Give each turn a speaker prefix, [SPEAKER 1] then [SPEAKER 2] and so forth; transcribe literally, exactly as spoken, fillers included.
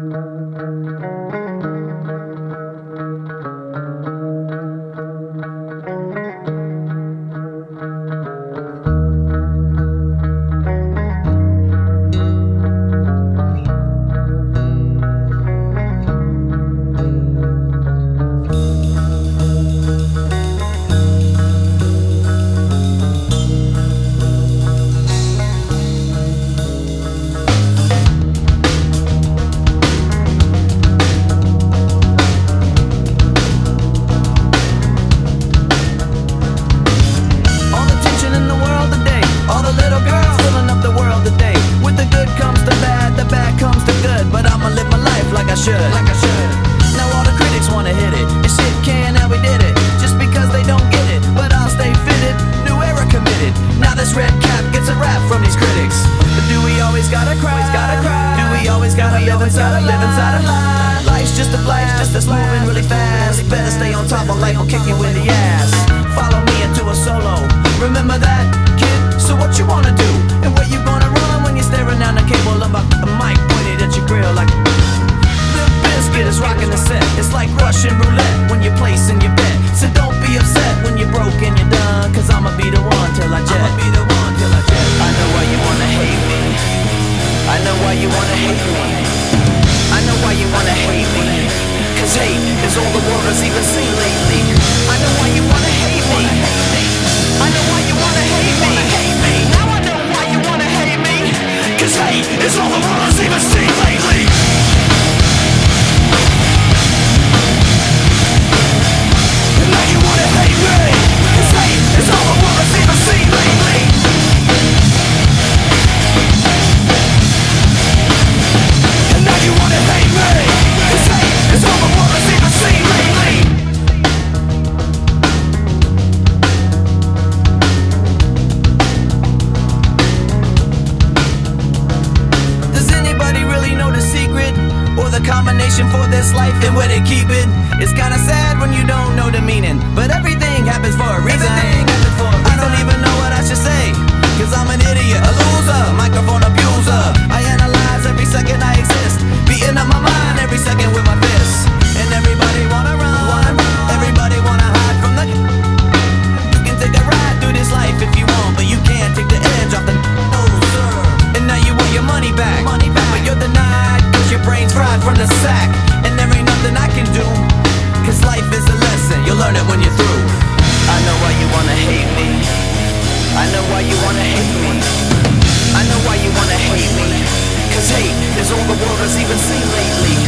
[SPEAKER 1] Like I should. Now all the critics wanna hit it, and shit can, how we did it, just because they don't get it. But I'll stay fitted, new era committed. Now this red cap gets a rap from these critics. But do we always gotta cry? Gotta cry? Do we always gotta live inside a live inside a lie? Life's just a flash, just that's moving really fast. Better stay on top, or life will kick you in the ass. Follow me into a solo. Remember that, kid? So what you wanna do? And where you gonna run when you're staring down the cable of a, a mic pointed at your grill like Biscuit is rocking the set. It's like Russian roulette when you're placing your bet. So don't be upset when you're broke and you're done, cause I'ma be the one till I jet. I'ma be the one till I jet. I know why you wanna hate me. I know why you wanna hate me. I know why you wanna hate me. Cause hate is all the world has even seen lately. I know why you wanna hate me. I know why you wanna hate me. Now I know why you wanna hate me. Cause hate is all the world has even seen lately. Combination for this life and where they keep it. It's kinda sad when you don't know the meaning, but everything happens for a reason. I don't even know what I should say, cause I'm an idiot, a loser, microphone abuser. I analyze every second I exist, beating up my mind every second with my fists. And everybody wanna run, everybody wanna hide from the. You can take a ride through this life if you want, but you can't take the edge off the. No sir. And now you want your money back, money back. But you're denied, your brain's fried from the sack. And there ain't nothing I can do, cause life is a lesson, you'll learn it when you're through. I know why you wanna hate me. I know why you wanna hate me. I know why you wanna hate me. Cause hate is all the world has even seen lately.